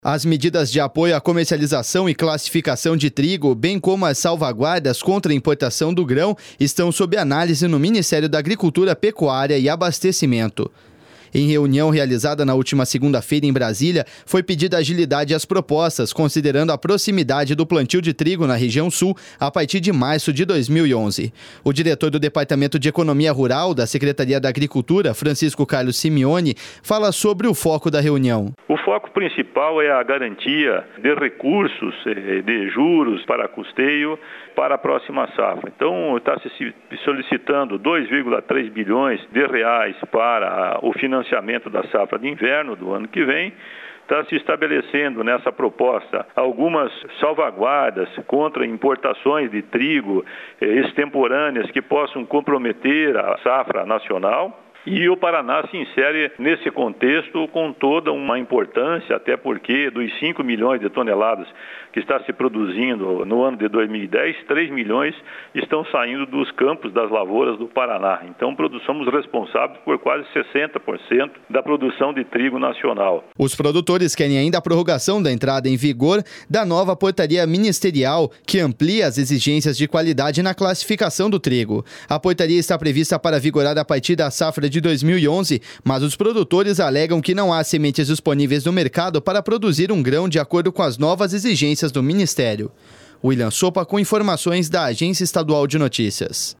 As medidas de apoio à comercialização e classificação de trigo, bem como as salvaguardas contra a importação do grão, estão sob análise no Ministério da Agricultura, Pecuária e Abastecimento. Em reunião realizada na última segunda-feira em Brasília, foi pedida agilidade às propostas, considerando a proximidade do plantio de trigo na região sul a partir de março de 2011. O diretor do Departamento de Economia Rural da Secretaria da Agricultura, Francisco Carlos Simeone, fala sobre o foco da reunião. O foco principal é a garantia de recursos, de juros para custeio para a próxima safra. Então, está se solicitando 2,3 bilhões de reais para o financiamento da safra de inverno do ano que vem. Está se estabelecendo nessa proposta algumas salvaguardas contra importações de trigo extemporâneas que possam comprometer a safra nacional. E o Paraná se insere nesse contexto com toda uma importância, até porque dos 5 milhões de toneladas que está se produzindo no ano de 2010, 3 milhões estão saindo dos campos das lavouras do Paraná. Então, somos responsáveis por quase 60% da produção de trigo nacional. Os produtores querem ainda a prorrogação da entrada em vigor da nova portaria ministerial, que amplia as exigências de qualidade na classificação do trigo. A portaria está prevista para vigorar a partir da safra de 2011, mas os produtores alegam que não há sementes disponíveis no mercado para produzir um grão de acordo com as novas exigências do Ministério. William Sopa com informações da Agência Estadual de Notícias.